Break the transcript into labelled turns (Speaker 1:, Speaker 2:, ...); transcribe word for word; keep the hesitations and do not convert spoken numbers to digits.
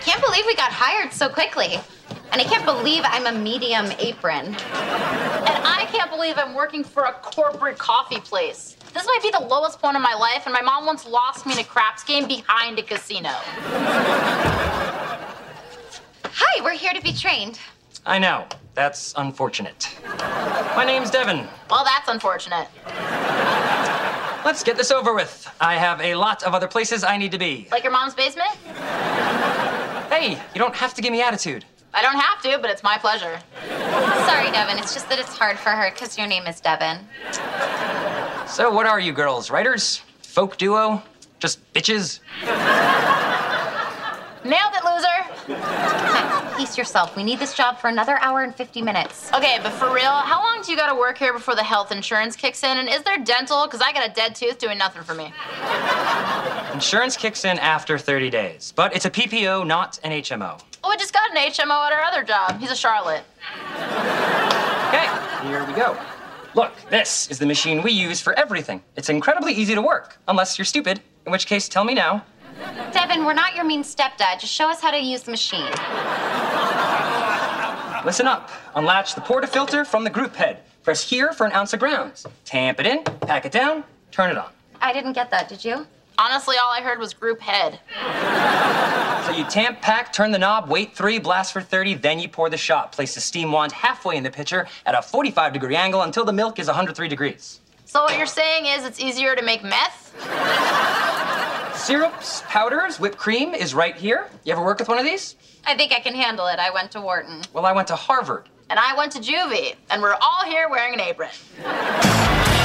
Speaker 1: can't believe we got hired so quickly. And I can't believe I'm a medium apron.
Speaker 2: And I can't believe I'm working for a corporate coffee place. This might be the lowest point of my life, and my mom once lost me in a craps game behind a casino.
Speaker 1: Hi, we're here to be trained.
Speaker 3: I know. That's unfortunate. My name's Devin.
Speaker 2: Well, that's unfortunate.
Speaker 3: Let's get this over with. I have a lot of other places I need to be.
Speaker 2: Like your mom's basement?
Speaker 3: Hey, you don't have to give me attitude.
Speaker 2: I don't have to, but it's my pleasure.
Speaker 1: Sorry, Devin. It's just that it's hard for her because your name is Devin.
Speaker 3: So what are you girls? Writers? Folk duo? Just bitches?
Speaker 2: Nailed it, loser.
Speaker 1: Pace yourself. We need this job for another hour and fifty minutes.
Speaker 2: Okay, but for real, how long do you gotta work here before the health insurance kicks in? And is there dental? Because I got a dead tooth doing nothing for me.
Speaker 3: Insurance kicks in after thirty days, but it's a P P O, not an H M O.
Speaker 2: Oh, we just got an H M O at our other job. He's a Charlotte.
Speaker 3: Okay, here we go. Look, this is the machine we use for everything. It's incredibly easy to work, unless you're stupid, in which case, tell me now.
Speaker 1: Devin, we're not your mean stepdad. Just show us how to use the machine.
Speaker 3: Listen up. Unlatch the portafilter from the group head. Press here for an ounce of grounds. Tamp it in, pack it down, turn it on.
Speaker 1: I didn't get that, did you?
Speaker 2: Honestly, all I heard was group head.
Speaker 3: So you tamp, pack, turn the knob, wait three, blast for thirty, then you pour the shot. Place the steam wand halfway in the pitcher at a forty-five degree angle until the milk is one hundred three degrees.
Speaker 2: So what you're saying is it's easier to make meth?
Speaker 3: Syrups, powders, whipped cream is right here. You ever work with one of these?
Speaker 1: I think I can handle it. I went to Wharton.
Speaker 3: Well, I went to Harvard.
Speaker 2: And I went to juvie, and we're all here wearing an apron.